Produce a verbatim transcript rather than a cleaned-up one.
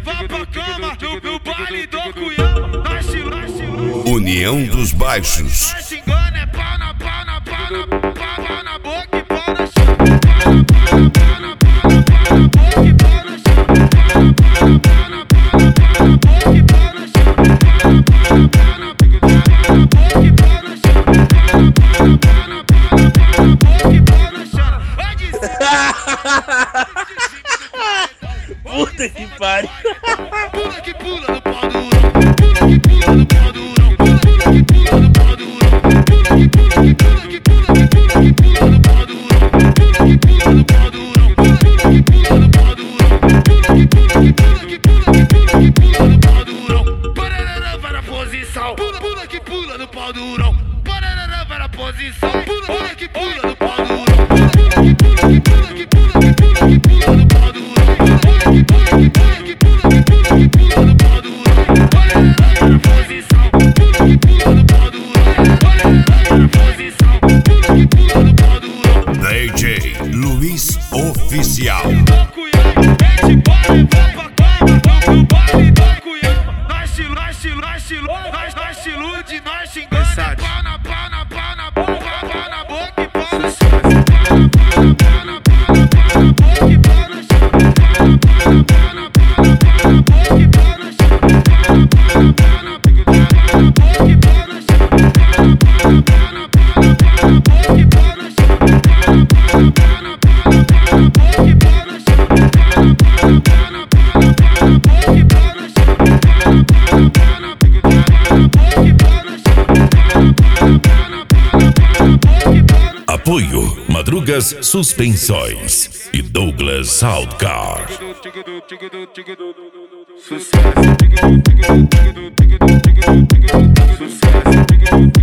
levar pra cama no, no baile do Cunhão. Nós te, nós te, União dos Baixos. nós te engana, é pau na pau na pau na pau, pau na boca e pau na chão. Pau na pau na pau na pau na pau na boca e pau na chão. Pau na pau na pau na pau na pau na boca e pau na chão. Pau na pau na pau na pau na boca e pau na chão. Pau na pau na pau na pau na pau na boca e pau na chão. Vai de cima. Puta que pariu. Pula que pula no pau durão. Pula que pula no pau durão. Pula que pula no pau durão. Pula que pula que pula que pula que pula que pula no pau durão. Pula que pula no pau durão. Pula que pula no pau durão. Pula que pula que pula que pula que pula que pula no pau durão. Parará vai na posição. Pula pula que pula no pau durão. Parará vai na posição. Pula pula que pula no pau durão. Pula que pula que pula que pula que pula que pula no pau durão. D J Luiz Oficial. Apoio Madrugas Suspensões e Douglas Soundcar. Sucesso.